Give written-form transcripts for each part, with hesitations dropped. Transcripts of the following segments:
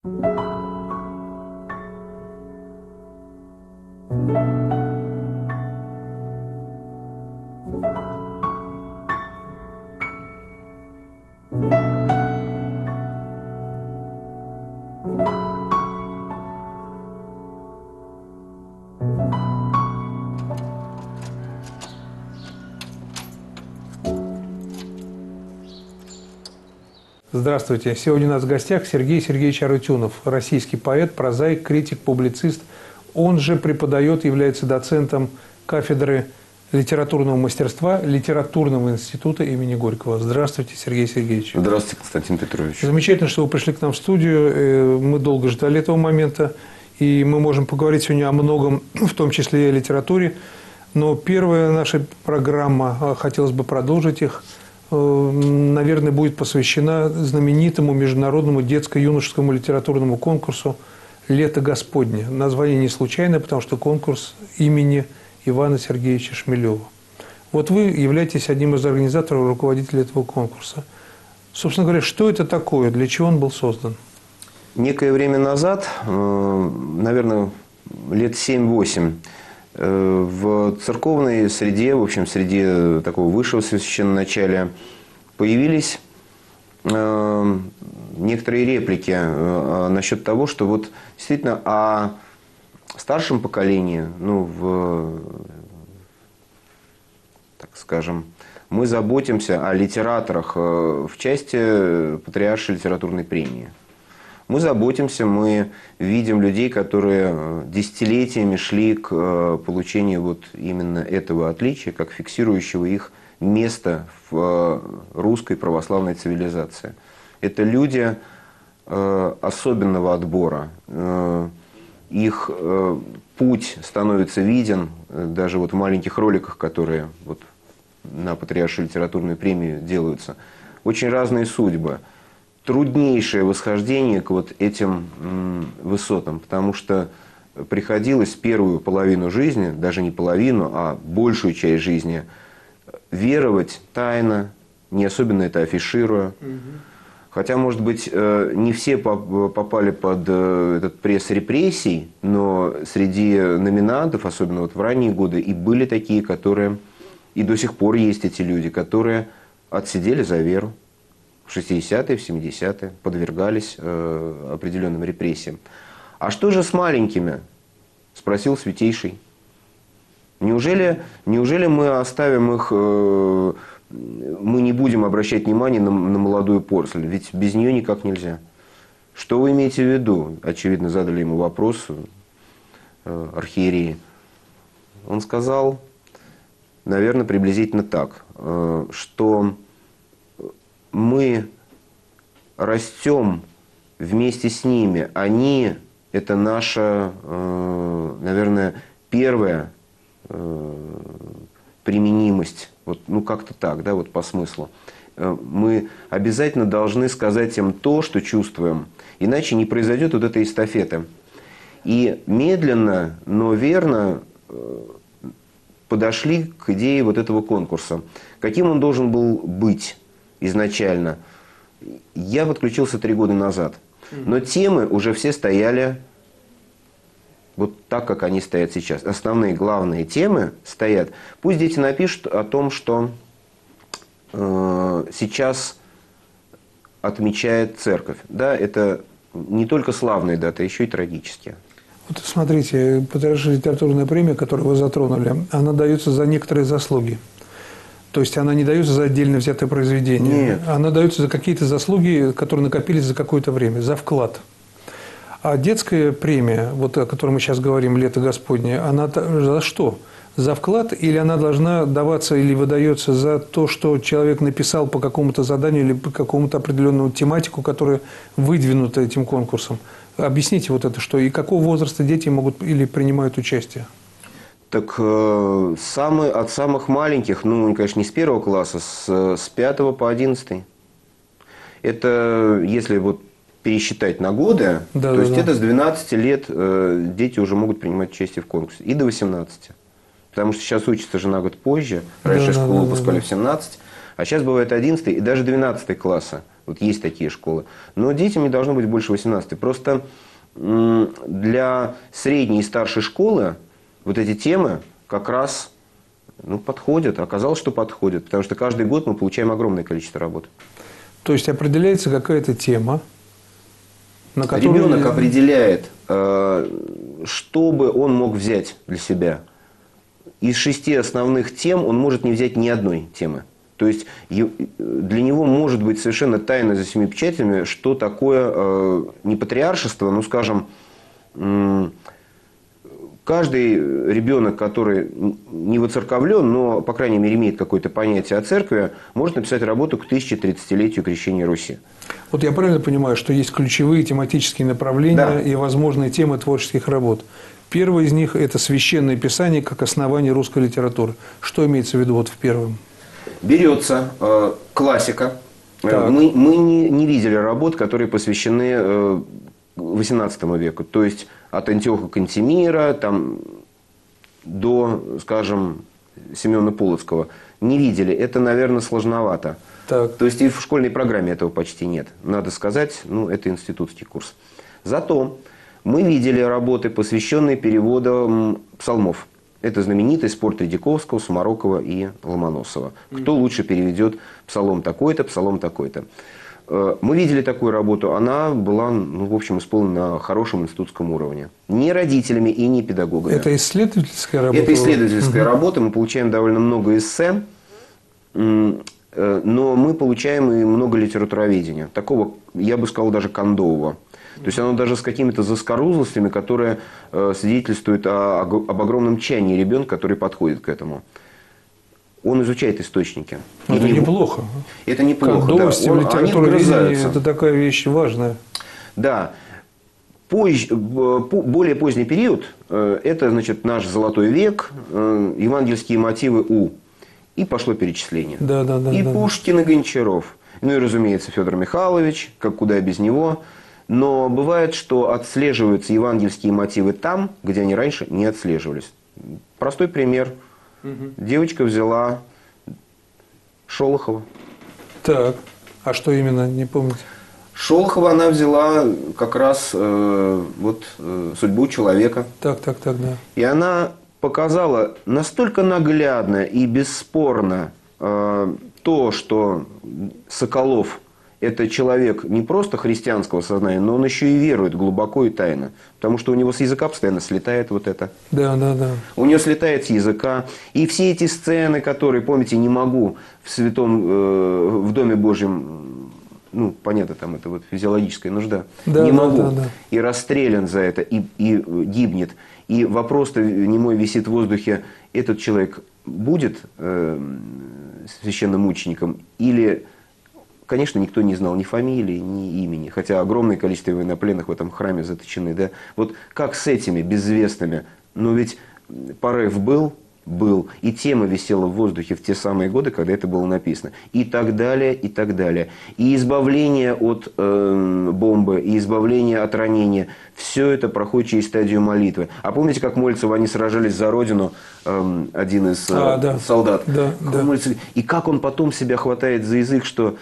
Здравствуйте. Сегодня у нас в гостях Сергей Сергеевич Арутюнов, российский поэт, прозаик, критик, публицист. Он же преподает, является доцентом кафедры литературного мастерства Литературного института имени Горького. Здравствуйте, Сергей Сергеевич. Здравствуйте, Константин Петрович. Замечательно, что вы пришли к нам в студию. Мы долго ждали этого момента, и мы можем поговорить сегодня о многом, в том числе и о литературе. Но первая наша программа, хотелось бы продолжить их, наверное, будет посвящена знаменитому международному детско-юношескому литературному конкурсу «Лето Господне». Название не случайное, потому что конкурс имени Ивана Сергеевича Шмелева. Вот вы являетесь одним из организаторов, руководителей этого конкурса. Собственно говоря, что это такое, для чего он был создан? Некое время назад, наверное, лет 7-8, в церковной среде, в общем, среде такого высшего священноначалия, появились некоторые реплики насчет того, что вот действительно о старшем поколении, так скажем, мы заботимся о литераторах в части Патриаршей литературной премии. Мы заботимся, мы видим людей, которые десятилетиями шли к получению вот именно этого отличия, как фиксирующего их место в русской православной цивилизации. Это люди особенного отбора. Их путь становится виден даже вот в маленьких роликах, которые вот на Патриаршую литературную премию делаются. Очень разные судьбы. Труднейшее восхождение к вот этим высотам, потому что приходилось первую половину жизни, даже не половину, а большую часть жизни, веровать тайно, не особенно это афишируя. Хотя, может быть, не все попали под этот пресс репрессий, но среди номинантов, особенно вот в ранние годы, и были такие, которые, и до сих пор есть эти люди, которые отсидели за веру. В 60-е, в 70-е подвергались определенным репрессиям. А что же с маленькими? Спросил Святейший. Неужели мы оставим их, мы не будем обращать внимание на молодую поросль? Ведь без нее никак нельзя. Что вы имеете в виду? Очевидно, задали ему вопрос архиереи. Он сказал, наверное, приблизительно так, что мы растем вместе с ними. Они – это наша, наверное, первая применимость. Вот, как-то так, да, вот по смыслу. Мы обязательно должны сказать им то, что чувствуем. Иначе не произойдет вот этой эстафеты. И медленно, но верно подошли к идее вот этого конкурса. Каким он должен был быть изначально? Я подключился 3 года назад. Но темы уже все стояли вот так, как они стоят сейчас. Основные, главные темы стоят. Пусть дети напишут о том, что сейчас отмечает церковь. Да, это не только славные даты, а еще и трагические. Вот смотрите, Патриаршая литературная премия, которую вы затронули, она дается за некоторые заслуги. То есть она не дается за отдельно взятое произведение. Нет. Она дается за какие-то заслуги, которые накопились за какое-то время, за вклад. А детская премия, вот о которой мы сейчас говорим, «Лето Господне», она за что? За вклад, или она должна даваться или выдается за то, что человек написал по какому-то заданию или по какому-то определенному тематику, которая выдвинута этим конкурсом? Объясните вот это, что и какого возраста дети могут или принимают участие? Так от самых маленьких, конечно, не с 1 класса, с 5 по 11. Это, если вот пересчитать на годы, то есть это с 12 лет дети уже могут принимать участие в конкурсе. И до 18. Потому что сейчас учатся же на год позже. Раньше школу выпускали в 17. А сейчас бывает 11 и даже 12 класса Вот есть такие школы. Но детям не должно быть больше 18. Просто для средней и старшей школы вот эти темы как раз подходят. Оказалось, что подходят. Потому что каждый год мы получаем огромное количество работ. То есть определяется какая-то тема, на которую... Ребенок определяет, что бы он мог взять для себя. Из 6 основных тем он может не взять ни одной темы. То есть для него может быть совершенно тайно за 7 печатями, что такое не патриаршество, ну, скажем, каждый ребенок, который не воцерковлен, но, по крайней мере, имеет какое-то понятие о церкви, может написать работу к 1030-летию крещения Руси. Вот я правильно понимаю, что есть ключевые тематические направления, да, и возможные темы творческих работ. Первое из них – это священное писание как основание русской литературы. Что имеется в виду вот в первом? Берется классика. Так. Мы не видели работ, которые посвящены XVIII веку. То есть от Антиоха Кантемира там, до, скажем, Семена Полоцкого. Не видели. Это, наверное, сложновато. Так. То есть и в школьной программе этого почти нет. Надо сказать, это институтский курс. Зато мы видели работы, посвященные переводам псалмов. Это знаменитый спор Тредяковского, Сумарокова и Ломоносова. Кто лучше переведет псалом такой-то, псалом такой-то. Мы видели такую работу. Она была, в общем, исполнена на хорошем институтском уровне. Не родителями и не педагогами. Это исследовательская работа? Это исследовательская работа. Мы получаем довольно много эссе. Но мы получаем и много литературоведения. Такого, я бы сказал, даже кондового. То есть оно даже с какими-то заскорузлостями, которые свидетельствуют об огромном чаянии ребенка, который подходит к этому. Он изучает источники. Это неплохо. Это неплохо, да. Литературоведение – это такая вещь важная. Да. Более поздний период – это, значит, наш золотой век, евангельские мотивы И пошло перечисление. Да, и Пушкин, и Гончаров. Ну и, разумеется, Федор Михайлович, как куда без него. Но бывает, что отслеживаются евангельские мотивы там, где они раньше не отслеживались. Простой пример. Девочка взяла Шолохова. Так, а что именно, не помните? Шолохова она взяла как раз судьбу человека. Так, да. И она показала настолько наглядно и бесспорно то, что Соколов – это человек не просто христианского сознания, но он еще и верует глубоко и тайно. Потому что у него с языка постоянно слетает вот это. Да. У него слетает с языка. И все эти сцены, которые, помните, не могу в Доме Божьем, понятно, там это вот физиологическая нужда. Не могу. Да. И расстрелян за это, и гибнет. И вопрос-то немой висит в воздухе. Этот человек будет священномучеником или... Конечно, никто не знал ни фамилии, ни имени, хотя огромное количество военнопленных в этом храме заточены. Да? Вот как с этими безвестными? Но ведь порыв был, и тема висела в воздухе в те самые годы, когда это было написано. И так далее, и так далее. И избавление от бомбы, и избавление от ранения. Все это проходит через стадию молитвы. А помните, как молятся, они сражались за родину, один из солдат? Да. И как он потом себя хватает за язык, что...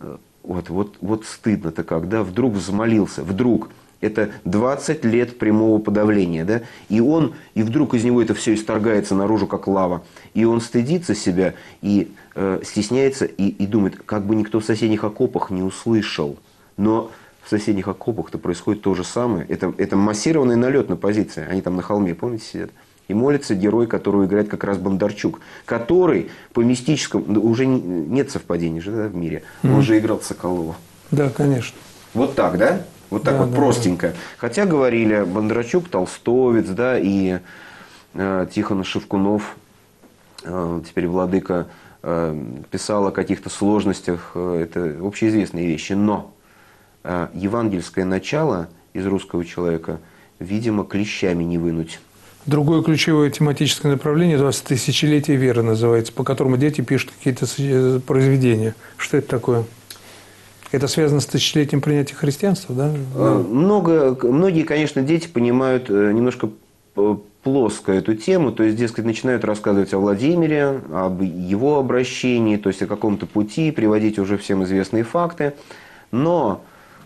Вот стыдно-то как, да, вдруг взмолился, вдруг. Это 20 лет прямого подавления, да, и вдруг из него это все исторгается наружу, как лава. И он стыдится себя, и стесняется, и думает, как бы никто в соседних окопах не услышал. Но в соседних окопах-то происходит то же самое. Это массированный налет на позиции. Они там на холме, помните, сидят. И молится герой, которого играет как раз Бондарчук, который по мистическому... Уже нет совпадений же, да, в мире. Он же играл Соколова. Да, конечно. Вот так, да? Вот так простенько. Да. Хотя говорили, Бондарчук, толстовец, да, и Тихон Шевкунов, теперь владыка, писал о каких-то сложностях. Это общеизвестные вещи. Но евангельское начало из русского человека, видимо, клещами не вынуть. Другое ключевое тематическое направление 20-тысячелетие веры называется, по которому дети пишут какие-то произведения. Что это такое? Это связано с тысячелетием принятия христианства, да? Многие, конечно, дети понимают немножко плоско эту тему, то есть, дескать, начинают рассказывать о Владимире, об его обращении, то есть о каком-то пути, приводить уже всем известные факты. Но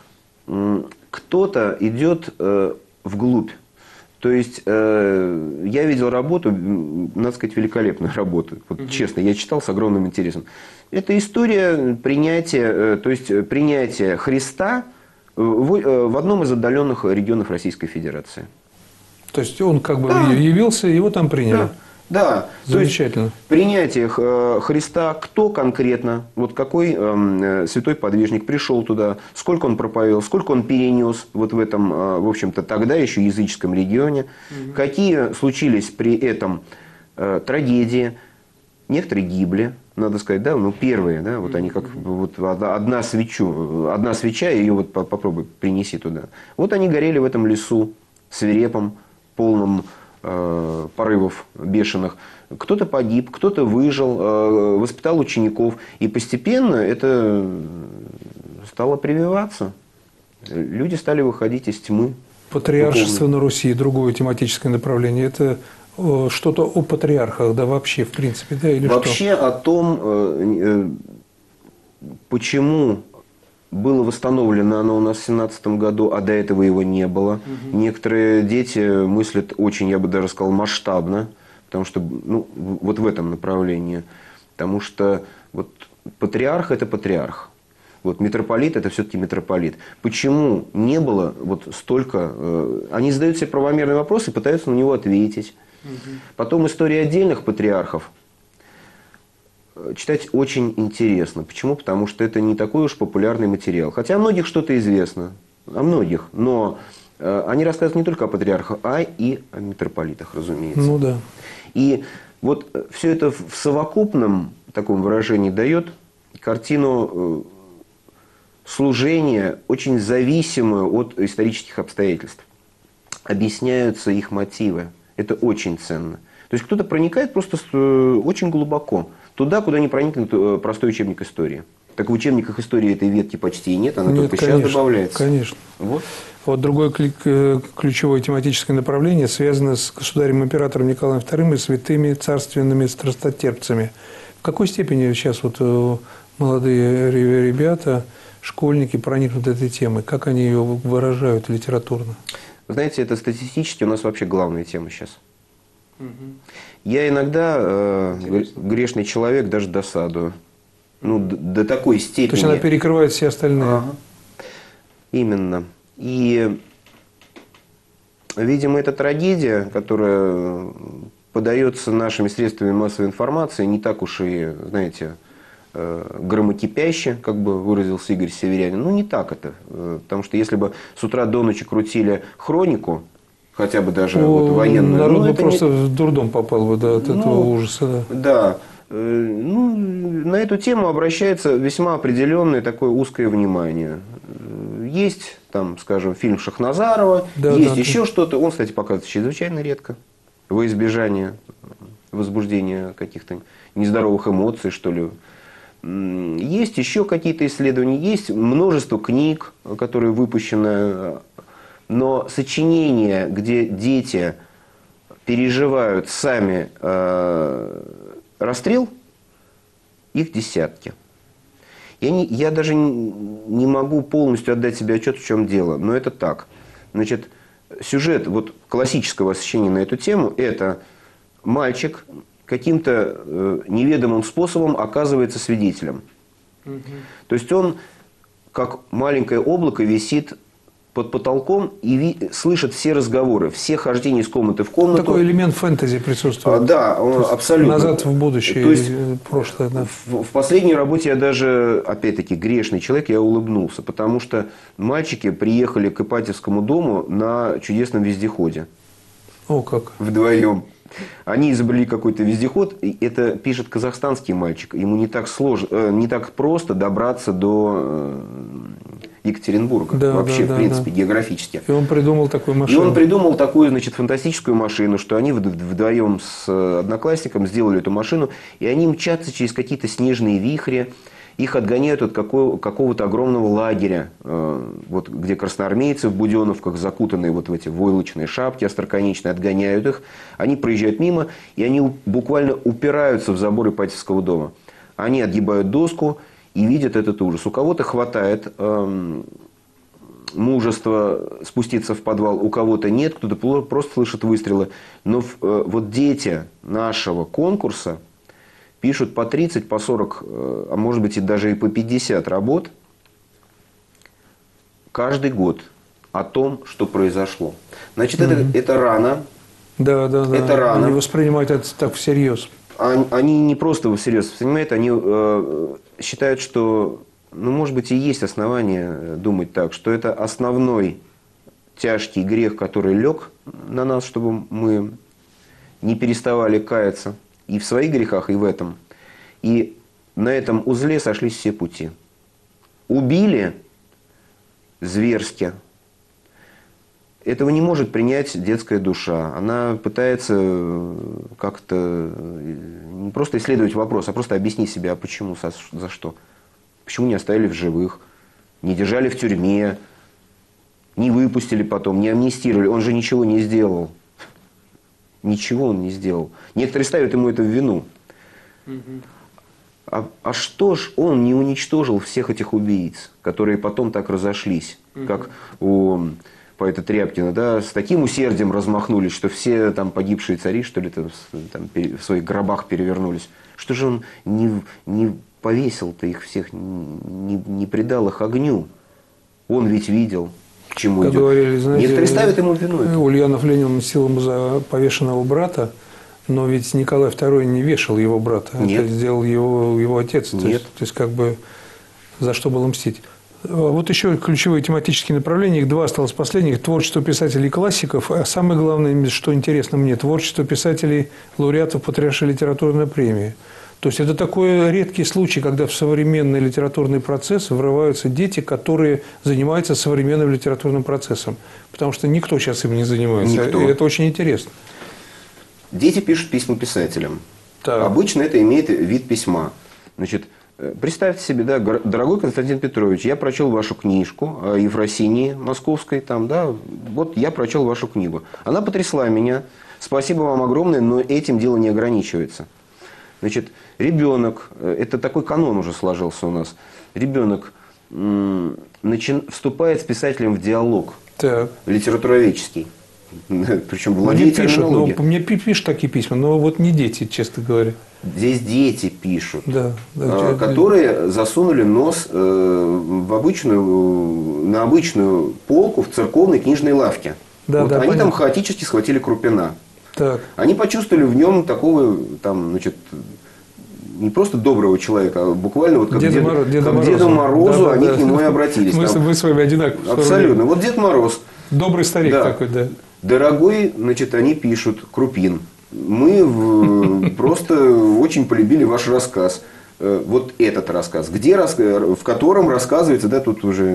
кто-то идет вглубь. То есть, я видел работу, надо сказать, великолепную работу. Вот, честно, я читал с огромным интересом. Это история принятия, то есть принятия Христа в одном из отдаленных регионов Российской Федерации. То есть он как бы Да. явился, его там приняли. Да. Замечательно. То есть принятие Христа, кто конкретно, вот какой святой подвижник пришел туда, сколько он проповедовал, сколько он перенес вот в этом, в общем-то, тогда еще языческом регионе, какие случились при этом трагедии, некоторые гибли, надо сказать, да, ну первые, да, вот они как вот одна свеча, ее вот попробуй принеси туда. Вот они горели в этом лесу свирепом, полном порывов бешеных. Кто-то погиб, кто-то выжил, воспитал учеников. И постепенно это стало прививаться. Люди стали выходить из тьмы. Патриаршество на Руси, другое тематическое направление. Это что-то о патриархах, да, вообще, в принципе, да, или вообще что? О том, почему было восстановлено оно у нас в 2017 году, а до этого его не было. Некоторые дети мыслят очень, я бы даже сказал, масштабно, потому что, ну, вот в этом направлении. Потому что вот патриарх – это патриарх. Вот митрополит – это все-таки митрополит. Почему не было вот столько… Они задают себе правомерный вопрос и пытаются на него ответить. Потом история отдельных патриархов читать очень интересно. Почему? Потому что это не такой уж популярный материал. Хотя о многих что-то известно. О многих. Но они рассказывают не только о патриархах, а и о митрополитах, разумеется. Ну да. И вот все это в совокупном таком выражении дает картину служения, очень зависимую от исторических обстоятельств. Объясняются их мотивы. Это очень ценно. То есть кто-то проникает просто очень глубоко. Туда, куда не проникнет простой учебник истории. Так в учебниках истории этой ветки почти и нет, она Нет, только конечно, сейчас добавляется. Конечно. Вот. Вот другое ключевое тематическое направление связано с государем-императором Николаем II и святыми царственными страстотерпцами. В какой степени сейчас вот молодые ребята, школьники проникнут этой темой? Как они ее выражают литературно? Вы знаете, это статистически у нас вообще главная тема сейчас. Я иногда, грешный человек, даже досадую. Ну, до такой степени. То есть она перекрывает все остальные. Ага. Именно. И, видимо, эта трагедия, которая подается нашими средствами массовой информации, не так уж и, знаете, громокипяще, как бы выразился Игорь Северянин. Ну, не так это. Потому что если бы с утра до ночи крутили хронику, хотя бы даже вот военную. Народ бы просто в дурдом попал бы, да, от этого ужаса. Да. Ну, на эту тему обращается весьма определенное такое узкое внимание. Есть, там, скажем, фильм Шахназарова, есть еще что-то. Он, кстати, показывается чрезвычайно редко. Во избежание возбуждения каких-то нездоровых эмоций, что ли. Есть еще какие-то исследования, есть множество книг, которые выпущены. Но сочинения, где дети переживают сами расстрел, их десятки. Я даже не могу полностью отдать себе отчет, в чем дело, но это так. Значит, сюжет вот классического освещения на эту тему – это мальчик каким-то неведомым способом оказывается свидетелем. То есть он, как маленькое облако, висит под потолком и слышит все разговоры, все хождения из комнаты в комнату. Такой элемент фэнтези присутствует. Да, абсолютно. Назад в будущее, то есть, прошлое. Да. В последней работе я даже, опять-таки, грешный человек, я улыбнулся, потому что мальчики приехали к Ипатьевскому дому на чудесном вездеходе. О, как. Вдвоем. Они изобрели какой-то вездеход, и это пишет казахстанский мальчик. Ему не так сложно, не так просто добраться до Екатеринбурга. Да, вообще, в принципе, географически. И он придумал такую машину. И он придумал такую, значит, фантастическую машину, что они вдвоем с одноклассником сделали эту машину, и они мчатся через какие-то снежные вихри. Их отгоняют от какого-то огромного лагеря, вот, где красноармейцы в буденовках, закутанные вот в эти войлочные шапки остроконечные, отгоняют их. Они проезжают мимо, и они буквально упираются в забор Ипатьевского дома. Они отгибают доску, и видят этот ужас. У кого-то хватает мужества спуститься в подвал, у кого-то нет, кто-то просто слышит выстрелы. Но вот дети нашего конкурса пишут по 30, по 40, а может быть и даже и по 50 работ каждый год о том, что произошло. Значит, это рано. Да, да, да. Это рано. Они воспринимают это так всерьез. Они не просто всерьез воспринимают, они считают, что, ну, может быть, и есть основания думать так, что это основной тяжкий грех, который лег на нас, чтобы мы не переставали каяться и в своих грехах, и в этом. И на этом узле сошлись все пути. Убили зверски. Этого не может принять детская душа. Она пытается как-то не просто исследовать вопрос, а просто объяснить себе, а почему, за что. Почему не оставили в живых, не держали в тюрьме, не выпустили потом, не амнистировали. Он же ничего не сделал. Ничего он не сделал. Некоторые ставят ему это в вину. А что ж он не уничтожил всех этих убийц, которые потом так разошлись, как у поэта Тряпкина, да, с таким усердием размахнулись, что все там погибшие цари, что ли, там, в своих гробах перевернулись. Что же он не повесил-то их всех, не предал их огню? Он ведь видел, к чему идет. Говорили, знаете, некоторые ставят ему вину. Ульянов Ленин мстил за повешенного брата, но ведь Николай II не вешал его брата. Нет. Это сделал его отец. Нет. То есть, как бы, за что было мстить. Вот еще ключевые тематические направления, их два осталось последних. Творчество писателей классиков. А самое главное, что интересно мне, творчество писателей лауреатов Патриаршей литературной премии. То есть, это такой редкий случай, когда в современный литературный процесс врываются дети, которые занимаются современным литературным процессом. Потому что никто сейчас им не занимается. Никто. И это очень интересно. Дети пишут письма писателям. Так. Обычно это имеет вид письма. Значит, представьте себе, да, дорогой Константин Петрович, я прочел вашу книжку о Ефросинии Московской, там, да, вот я прочел вашу книгу. Она потрясла меня. Спасибо вам огромное, но этим дело не ограничивается. Значит, ребенок, это такой канон уже сложился у нас, ребенок вступает с писателем в диалог, Так. литературоведческий. Причем Мне владеет пишут, терминологией. мне пишут такие письма, но вот не дети, честно говоря. Здесь дети пишут, Да, которые засунули нос на обычную полку в церковной книжной лавке. Да, вот да, они понятно. там хаотически схватили Крупина. Так. Они почувствовали в нем такого, там, значит, не просто доброго человека, а буквально вот как Деду Морозу, да, они да. к нему и обратились. Мы с вами одинаковые. Абсолютно. Вот Дед Мороз. Добрый старик такой, да. Дорогой, значит, они пишут, Крупин, мы просто очень полюбили ваш рассказ. Вот этот рассказ, в котором рассказывается, да, тут уже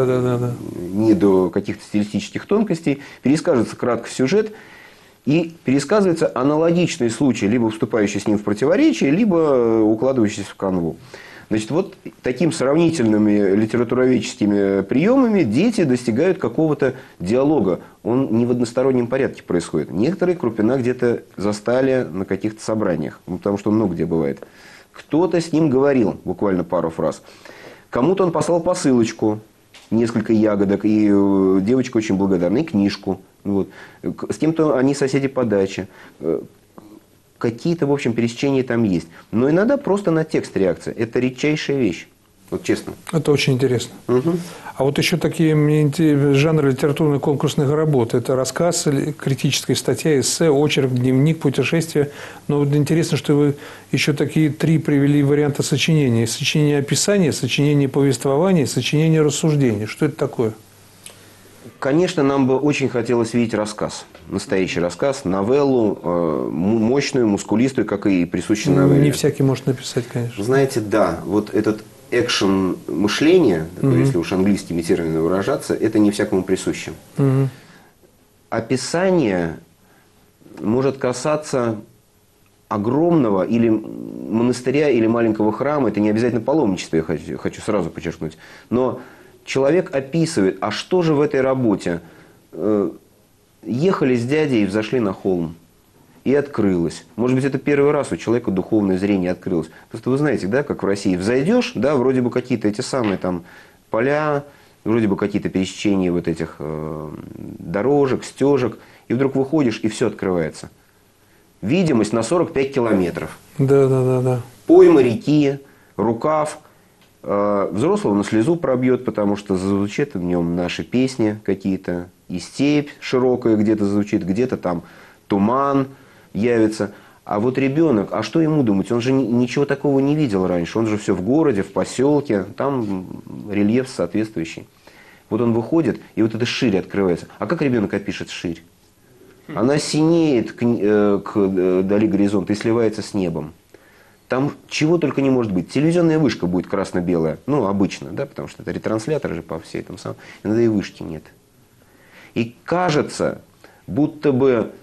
не до каких-то стилистических тонкостей, пересказывается кратко сюжет, и пересказывается аналогичный случай, либо вступающий с ним в противоречие, либо укладывающийся в канву. Значит, вот таким сравнительными литературоведческими приемами дети достигают какого-то диалога. Он не в одностороннем порядке происходит. Некоторые Крупина где-то застали на каких-то собраниях, потому что он много где бывает. Кто-то с ним говорил, буквально пару фраз. Кому-то он послал посылочку, несколько ягодок, и девочка очень благодарна, и книжку. Вот. С кем-то они соседи по даче. Какие-то, в общем, пересечения там есть. Но иногда просто на текст реакция. Это редчайшая вещь. Вот честно. Это очень интересно. Угу. А вот еще такие жанры литературно-конкурсных работ. Это рассказ, критическая статья, эссе, очерк, дневник, путешествие. Но вот интересно, что вы еще такие три привели варианта сочинения. Сочинение описания, сочинение повествования, сочинение рассуждения. Что это такое? Конечно, нам бы очень хотелось видеть рассказ. Настоящий рассказ, новеллу, мощную, мускулистую, как и присущая новелле. Не всякий может написать, конечно. Знаете, да, вот этот экшен мышления, если уж английскими терминами выражаться, это не всякому присуще. Описание может касаться огромного или монастыря, или маленького храма. Это не обязательно паломничество, я хочу сразу подчеркнуть. Но человек описывает, а что же в этой работе? Ехали с дядей и взошли на холм. и открылось. Может быть, это первый раз у человека духовное зрение открылось. Просто вы знаете, да, как в России взойдешь, да, вроде бы какие-то эти самые там поля, вроде бы какие-то пересечения вот этих дорожек, стежек, и вдруг выходишь, и все открывается. Видимость на 45 километров. Да. Пойма реки, рукав. Взрослого на слезу пробьет, потому что зазвучит в нем наши песни какие-то. И степь широкая где-то звучит, где-то там туман явится. А вот ребенок, а что ему думать? Он же ничего такого не видел раньше. Он же все в городе, в поселке. Там рельеф соответствующий. Вот он выходит, и вот эта ширь открывается. А как ребенок опишет ширь? Она синеет к дали горизонта и сливается с небом. Там чего только не может быть. Телевизионная вышка будет красно-белая. Ну, обычно, да, потому что это ретрансляторы же по всей этом самом. Иногда и вышки нет. И кажется, будто бы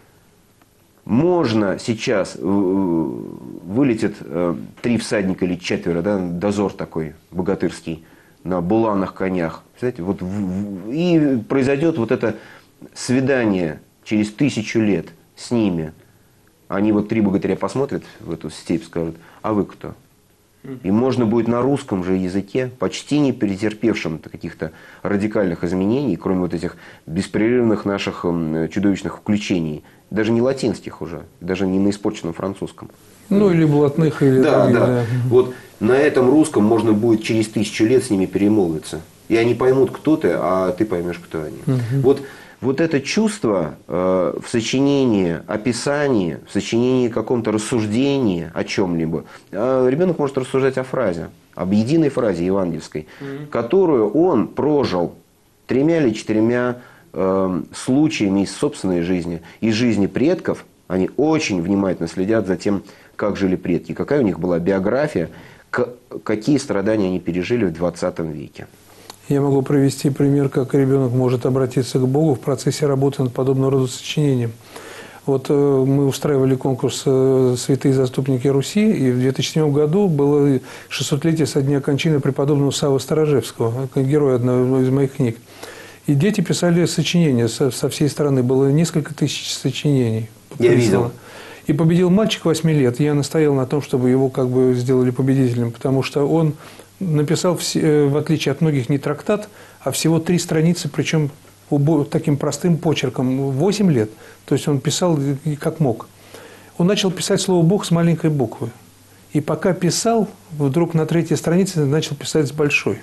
можно сейчас, вылетит 3 всадника или 4, да, дозор такой богатырский, на буланных конях. Знаете, вот, и произойдет вот это свидание через 1000 лет с ними. Они вот 3 богатыря посмотрят в эту степь, скажут: а вы кто? И можно будет на русском же языке, почти не претерпевшем каких-то радикальных изменений, кроме вот этих беспрерывных наших чудовищных включений, даже не латинских уже, даже не на испорченном французском. Ну, или блатных, или... Да. Вот на этом русском можно будет через 1000 лет с ними перемолвиться. И они поймут, кто ты, а ты поймешь, кто они. Вот это чувство в сочинении, описании, в сочинении каком-то рассуждении о чем-либо. Ребенок может рассуждать о фразе, об единой фразе евангельской, которую он прожил 3 или 4 случаями из собственной жизни, из жизни предков. Они очень внимательно следят за тем, как жили предки, какая у них была биография, какие страдания они пережили в 20 веке. Я могу привести пример, как ребенок может обратиться к Богу в процессе работы над подобного рода сочинением. Вот мы устраивали конкурс «Святые заступники Руси», и в 2007 году было 600-летие со дня кончины преподобного Саввы Сторожевского, героя одной из моих книг. И дети писали сочинения со всей страны. Было несколько тысяч сочинений. Я видел. И победил мальчик 8 лет. Я настоял на том, чтобы его как бы сделали победителем, потому что он написал, в отличие от многих, не трактат, а всего 3 страницы, причем таким простым почерком, 8 лет. То есть он писал как мог. Он начал писать слово «Бог» с маленькой буквы. И пока писал, вдруг на 3-й странице начал писать с большой.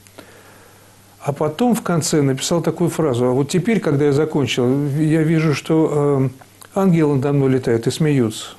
А потом в конце написал такую фразу: а вот теперь, когда я закончил, я вижу, что ангелы надо мной летают и смеются.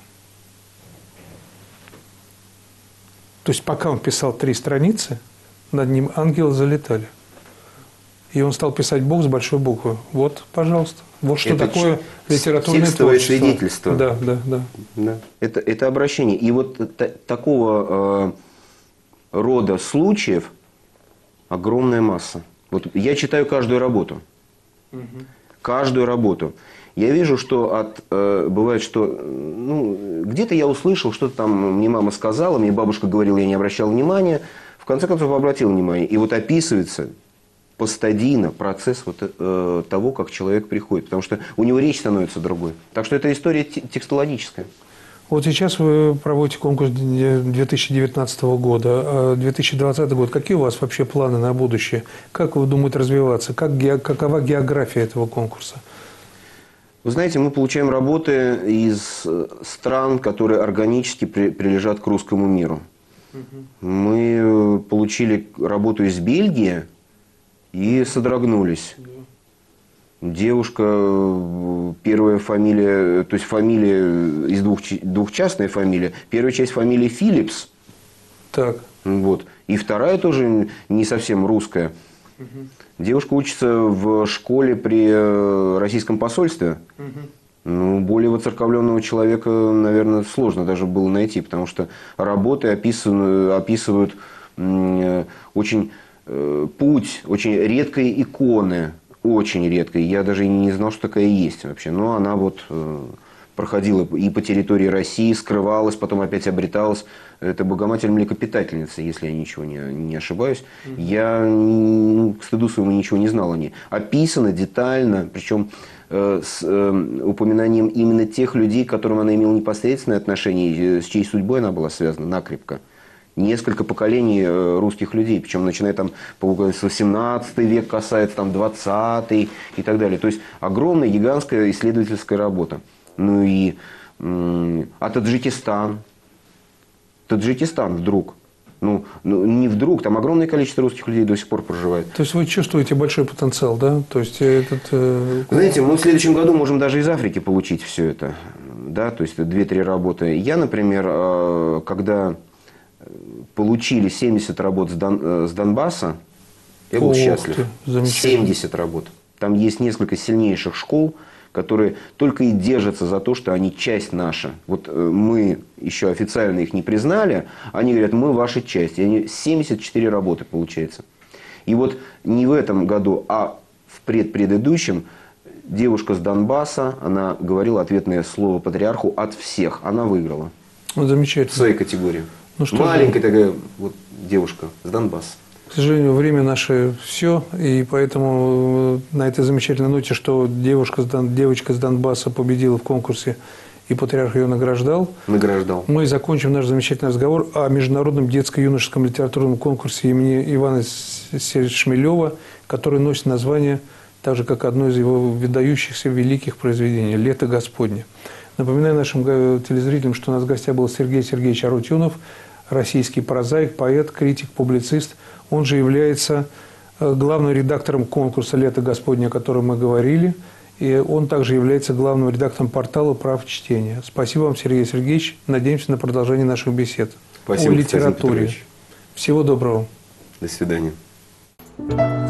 То есть пока он писал 3 страницы, над ним ангелы залетали. И он стал писать «Бог» с большой буквы. Вот, пожалуйста. Вот что это такое литературное творчество. Свидетельство. Да. Это обращение. И вот такого рода случаев огромная масса. Вот я читаю каждую работу. Каждую работу. Я вижу, что бывает, что где-то я услышал, что-то там мне мама сказала, мне бабушка говорила, я не обращал внимания. В конце концов, обратил внимание. И вот описывается постадийно процесс того, как человек приходит. Потому что у него речь становится другой. Так что это история текстологическая. Вот сейчас вы проводите конкурс 2019 года, 2020 год. Какие у вас вообще планы на будущее? Как вы думаете развиваться? Какова география этого конкурса? Вы знаете, мы получаем работы из стран, которые органически прилежат к русскому миру. Мы получили работу из Бельгии и содрогнулись. Девушка, первая фамилия, то есть фамилия из двухчастная фамилия. Первая часть фамилии Филлипс. Так. Вот. И вторая тоже не совсем русская. Девушка учится в школе при российском посольстве. Более воцерковленного человека, наверное, сложно даже было найти, потому что работы описывают очень путь очень редкой иконы. Очень редкой. Я даже и не знал, что такая есть вообще. Но она вот проходила и по территории России, скрывалась, потом опять обреталась. Это Богоматерь-млекопитательница, если я ничего не ошибаюсь. Я к стыду своему ничего не знал о ней. Описано детально, причем с упоминанием именно тех людей, к которым она имела непосредственное отношение, с чьей судьбой она была связана накрепко. Несколько поколений русских людей, причем начиная там, с 18 век касается, там 20 и так далее. То есть огромная, гигантская исследовательская работа. Ну и Таджикистан. Таджикистан вдруг. Ну, не вдруг, там огромное количество русских людей до сих пор проживает. То есть вы чувствуете большой потенциал, да? То есть Знаете, мы в следующем году можем даже из Африки получить все это. Да? То есть 2-3 работы. Я, например, когда получили 70 работ с Донбасса, я был счастлив. 70 работ. Там есть несколько сильнейших школ, которые только и держатся за то, что они часть наша. Вот мы еще официально их не признали, они говорят, мы ваша часть. И они 74 работы получается. И вот не в этом году, а в предыдущем девушка с Донбасса, она говорила ответное слово патриарху от всех. Она выиграла. Ну, замечательно. В своей категории. Ну, что маленькая такая вот девушка с Донбасса. К сожалению, время наше все, и поэтому на этой замечательной ноте, что девочка с Донбасса победила в конкурсе, и патриарх ее награждал. Мы закончим наш замечательный разговор о международном детско-юношеском литературном конкурсе имени Ивана Шмелева, который носит название, так же, как одно из его выдающихся великих произведений «Лето Господне». Напоминаю нашим телезрителям, что у нас в гостях был Сергей Сергеевич Арутюнов, российский прозаик, поэт, критик, публицист. Он же является главным редактором конкурса «Лето Господне», о котором мы говорили. И он также является главным редактором портала «Прав чтения». Спасибо вам, Сергей Сергеевич. Надеемся на продолжение наших бесед. Спасибо, о литературе. Всего доброго. До свидания.